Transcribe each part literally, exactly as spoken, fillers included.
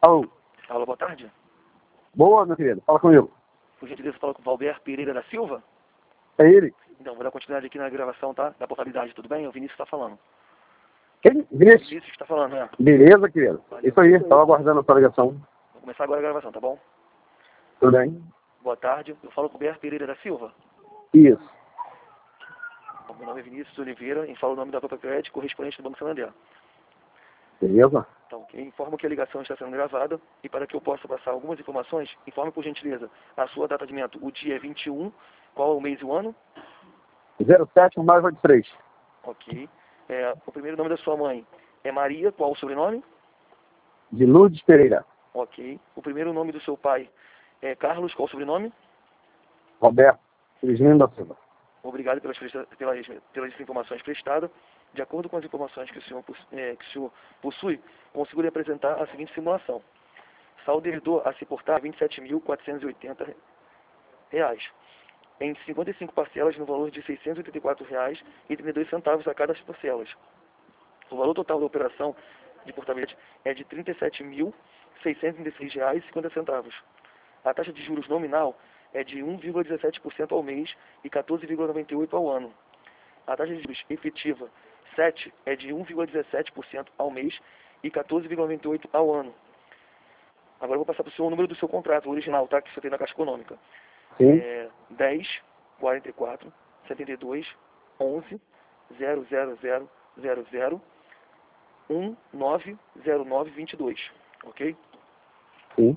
Alô. Alô, boa tarde. Boa, meu querido. Fala comigo. Por gentileza, fala com o Valber Pereira da Silva. É ele? Então, vou dar continuidade aqui na gravação, tá? Da portabilidade, tudo bem? É o Vinícius está falando. Quem? Vinícius? Vinícius está falando, né? Beleza, querido. Valeu. Isso aí. Estava aguardando a sua ligação. Vou começar agora a gravação, tá bom? Tudo bem? Boa tarde. Eu falo com o Valber Pereira da Silva. Isso. Bom, meu nome é Vinícius Oliveira e falo o nome da própria crédito correspondente do Banco Santander. Beleza? Então, eu informo que a ligação está sendo gravada e para que eu possa passar algumas informações, informe por gentileza a sua data de nascimento. O dia é vinte e um, qual é o mês e o ano? zero sete um nove oito três. Ok. É, o primeiro nome da sua mãe é Maria, qual o sobrenome? De Lourdes Pereira. Ok. O primeiro nome do seu pai é Carlos, qual o sobrenome? Roberto Felizmino da Silva. Obrigado pelas, pelas, pelas informações prestadas. De acordo com as informações que o senhor, é, que o senhor possui, consigo lhe apresentar a seguinte simulação. Saldo devedor a se portar vinte e sete mil quatrocentos e oitenta reais, em cinquenta e cinco parcelas no valor de seiscentos e oitenta e quatro reais e trinta e dois centavos a cada das parcelas. O valor total da operação de portabilidade é de trinta e sete mil seiscentos e trinta e seis reais e cinquenta centavos. A taxa de juros nominal é de um vírgula dezessete por cento ao mês e quatorze vírgula noventa e oito por cento ao ano. A taxa de juros efetiva sete é de um vírgula dezessete por cento ao mês e quatorze vírgula noventa e oito por cento ao ano. Agora eu vou passar para o senhor o número do seu contrato, o original, tá? Que você tem na Caixa Econômica. Sim. É dez, quarenta e quatro, setenta e dois, onze, zero zero zero zero zero, um nove zero nove vinte e dois. Ok? Sim.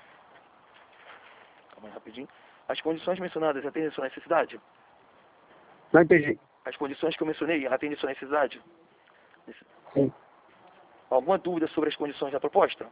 Calma aí rapidinho. As condições mencionadas atendem a sua necessidade? Não entendi. As condições que eu mencionei atendem a sua necessidade? Sim. Alguma dúvida sobre as condições da proposta?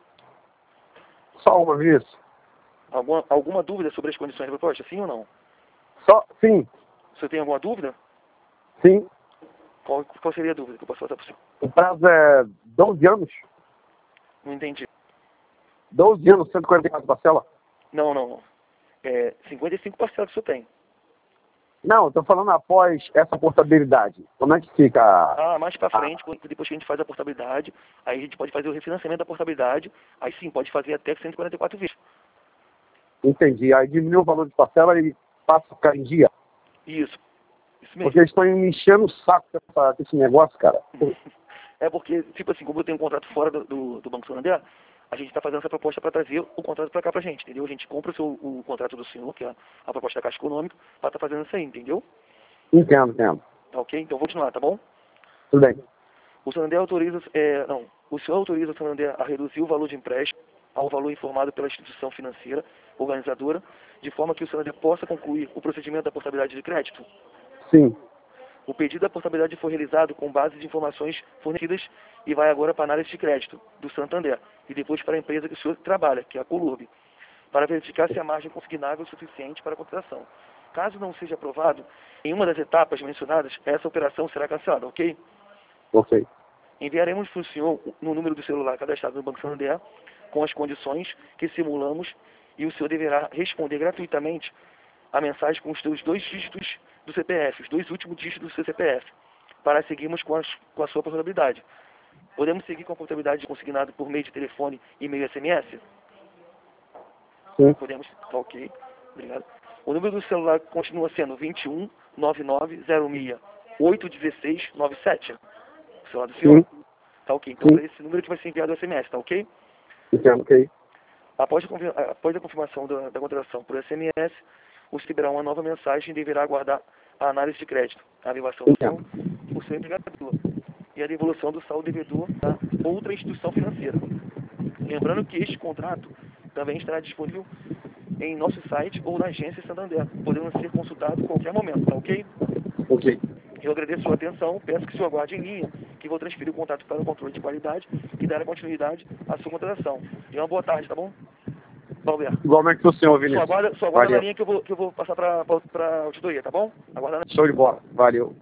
Só uma vez. Alguma, alguma dúvida sobre as condições da proposta? Sim ou não? Só, sim. Você tem alguma dúvida? Sim. Qual, qual seria a dúvida que eu posso passar para o senhor? O prazo é doze anos. Não entendi. doze anos, cento e quarenta e quatro parcela. Não, não, não. É cinquenta e cinco parcelas que o senhor tem. Não, estou falando após essa portabilidade. Como é que fica? Ah, mais para a- frente, quando- depois que a gente faz a portabilidade, aí a gente pode fazer o refinanciamento da portabilidade, aí sim, pode fazer até cento e quarenta e quatro vezes. Entendi. Aí diminui o valor de parcela e passa a ficar em dia. Isso, isso mesmo. Porque eles estão me enchendo o saco com essa- com esse negócio, cara. É porque, tipo assim, como eu tenho um contrato fora do, do, do Banco Santander, a gente está fazendo essa proposta para trazer o contrato para cá pra gente, entendeu? A gente compra o, seu, o contrato do senhor, que é a, a proposta da Caixa Econômica, para estar fazendo isso aí, entendeu? Entendo, entendo. Tá ok? Então vou continuar, tá bom? Tudo bem. O Santander autoriza, é, não, o senhor autoriza o Santander a reduzir o valor de empréstimo ao valor informado pela instituição financeira organizadora, de forma que o Santander possa concluir o procedimento da portabilidade de crédito. Sim. O pedido da portabilidade foi realizado com base de informações fornecidas e vai agora para a análise de crédito do Santander e depois para a empresa que o senhor trabalha, que é a Colurb, para verificar se a margem consignável é suficiente para a contratação. Caso não seja aprovado, em uma das etapas mencionadas, essa operação será cancelada, ok? Ok. Enviaremos para o senhor no número do celular cadastrado no Banco Santander com as condições que simulamos e o senhor deverá responder gratuitamente a mensagem com os seus dois dígitos do C P F, os dois últimos dígitos do seu C P F, para seguirmos com, as, com a sua portabilidade. Podemos seguir com a portabilidade consignada por meio de telefone, e-mail e S M S? Sim. Podemos? Tá ok. Obrigado. O número do celular continua sendo vinte e um, nove nove zero seis, oito um seis nove sete. O celular do senhor? Sim. Tá ok. Então, Sim. para esse número que vai ser enviado o S M S, tá ok? Entendo, ok. Após a, confir- após a confirmação da, da contratação por S M S, o senhor receberá uma nova mensagem e deverá aguardar a análise de crédito, a averbação do seu, Entendo. do seu empregador e a devolução do saldo devedor da outra instituição financeira. Lembrando que este contrato também estará disponível em nosso site ou na agência Santander, podendo ser consultado a qualquer momento, tá ok? Ok. Eu agradeço a sua atenção, peço que o senhor aguarde em linha, que vou transferir o contato para o controle de qualidade e dar a continuidade à sua contratação. E uma boa tarde, tá bom? Valber. Igualmente pro senhor, Só Vinícius. aguarda, só aguarda na Valeu. linha que eu vou, que eu vou passar para a auditoria, tá bom? Aguarda na... Show de bola. Valeu.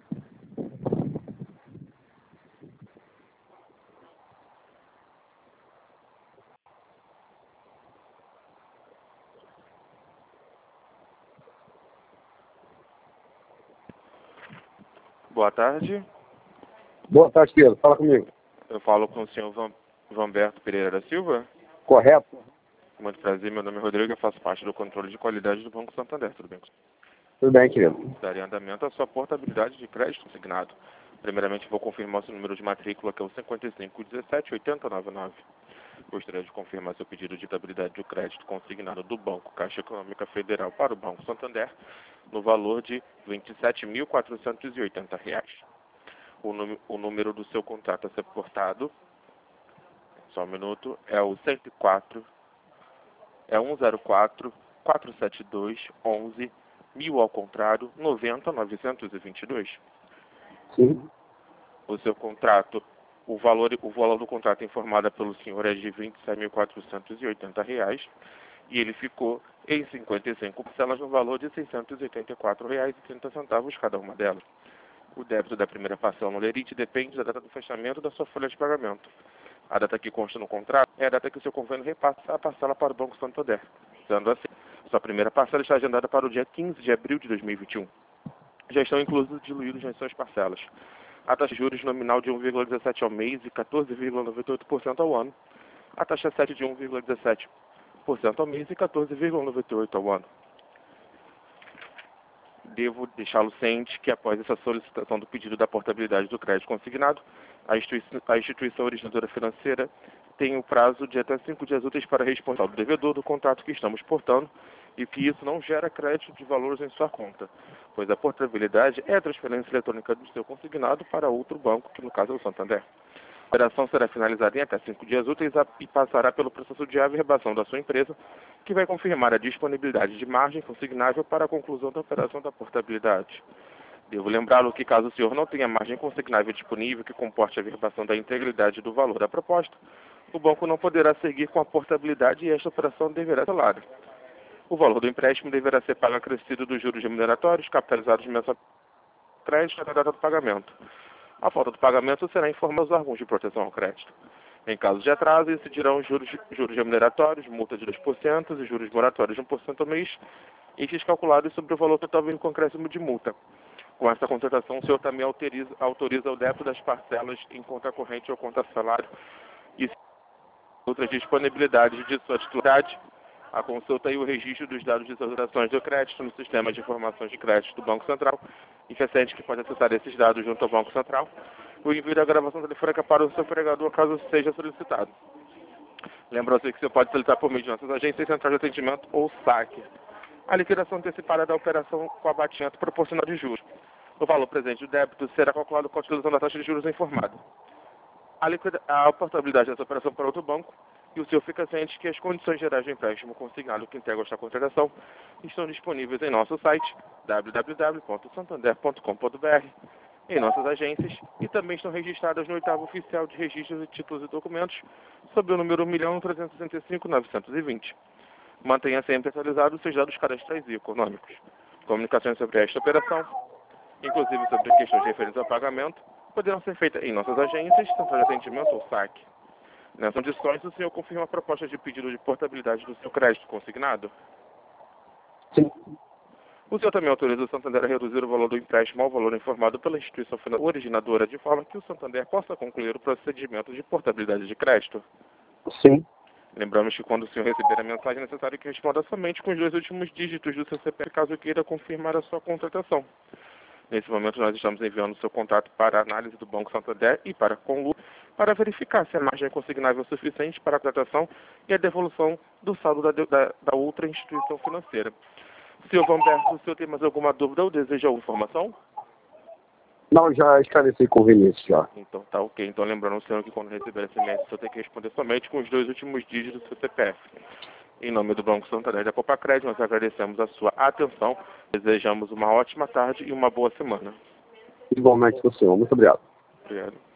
Boa tarde, Boa tarde, Pedro. Fala comigo. eu falo com o senhor Van, Vanberto Pereira da Silva. Correto? Muito prazer, meu nome é Rodrigo, eu faço parte do controle de qualidade do Banco Santander, tudo bem? Tudo bem, querido. Darei andamento à sua portabilidade de crédito consignado. Primeiramente, vou confirmar seu número de matrícula, que é o cinquenta e cinco dezessete oitenta noventa e nove. Gostaria de confirmar seu pedido de estabilidade de crédito consignado do Banco Caixa Econômica Federal para o Banco Santander, no valor de vinte e sete mil quatrocentos e oitenta reais. O, num, o número do seu contrato a ser portado, só um minuto, é o cento e quatro, é um zero quatro, quatro sete dois, onze, mil ao contrário, noventa, novecentos e vinte e dois. Sim. O seu contrato, o valor, o valor do contrato informado pelo senhor é de vinte e sete mil quatrocentos e oitenta reais e ele ficou em cinquenta e cinco parcelas no valor de seiscentos e oitenta e quatro reais e trinta centavos cada uma delas. O débito da primeira parcela no lerite depende da data do fechamento da sua folha de pagamento. A data que consta no contrato é a data que o seu convênio repassa a parcela para o Banco Santander. Sendo assim, sua primeira parcela está agendada para o dia quinze de abril de dois mil e vinte e um. Já estão inclusos diluídos nas suas parcelas a taxa de juros nominal de um vírgula dezessete por cento ao mês e quatorze vírgula noventa e oito por cento ao ano, a taxa sete de um vírgula dezessete por cento ao mês e quatorze vírgula noventa e oito por cento ao ano. Devo deixá-lo ciente que após essa solicitação do pedido da portabilidade do crédito consignado, a instituição, a instituição originadora financeira tem o prazo de até cinco dias úteis para responder ao devedor do contrato que estamos portando e que isso não gera crédito de valores em sua conta, pois a portabilidade é a transferência eletrônica do seu consignado para outro banco, que no caso é o Santander. A operação será finalizada em até cinco dias úteis e passará pelo processo de averbação da sua empresa, que vai confirmar a disponibilidade de margem consignável para a conclusão da operação da portabilidade. Devo lembrá-lo que caso o senhor não tenha margem consignável disponível que comporte a averbação da integridade do valor da proposta, o banco não poderá seguir com a portabilidade e esta operação deverá ser cancelada. O valor do empréstimo deverá ser pago acrescido dos juros remuneratórios capitalizados mensalmente ao crédito até a data do pagamento. A falta do pagamento será informada aos órgãos de proteção ao crédito. Em caso de atraso, incidirão juros, juros remuneratórios, multa de dois por cento e juros moratórios de um por cento ao mês, estes calculados sobre o valor total vindo com acréscimo de multa. Com essa contratação, o senhor também autoriza, autoriza o débito das parcelas em conta corrente ou conta salário e outras disponibilidades de sua titularidade. A consulta e o registro dos dados de suas operações de crédito no sistema de informações de crédito do Banco Central, interessante que pode acessar esses dados junto ao Banco Central, o envio da gravação telefônica para o seu empregador caso seja solicitado. Lembra-se que você pode solicitar por meio de nossas agências, central de atendimento ou saque. A liquidação antecipada da operação com abatimento proporcional de juros. O valor presente do débito será calculado com a utilização da taxa de juros informada. A, liquida... a portabilidade dessa operação para outro banco e o senhor fica ciente que as condições gerais do empréstimo consignado que integram esta contratação estão disponíveis em nosso site w w w ponto santander ponto com ponto b r, em nossas agências e também estão registradas no oitavo oficial de registros de títulos e documentos sob o número um milhão trezentos e sessenta e cinco mil novecentos e vinte. Mantenha sempre atualizados seus dados cadastrais e econômicos. Comunicações sobre esta operação, inclusive sobre questões referentes ao pagamento, poderão ser feitas em nossas agências, central de atendimento ou saque. Nessas condições, o senhor confirma a proposta de pedido de portabilidade do seu crédito consignado? Sim. O senhor também autoriza o Santander a reduzir o valor do empréstimo ao valor informado pela instituição originadora, de forma que o Santander possa concluir o procedimento de portabilidade de crédito? Sim. Lembramos que quando o senhor receber a mensagem, é necessário que responda somente com os dois últimos dígitos do seu C P F, caso queira confirmar a sua contratação. Nesse momento, nós estamos enviando o seu contrato para a análise do Banco Santander e para a Conlu, para verificar se a margem é consignável o suficiente para a contratação e a devolução do saldo da, da, da outra instituição financeira. senhor Humberto, o senhor tem mais alguma dúvida ou deseja alguma informação? Não, já esclareci com o Vinícius já. Então tá ok. Então lembrando o senhor que quando receber esse e-mail, o senhor tem que responder somente com os dois últimos dígitos do seu C P F. Em nome do Banco Santander da Copa Crédito, nós agradecemos a sua atenção, desejamos uma ótima tarde e uma boa semana. Igualmente para o senhor. Muito obrigado. Obrigado.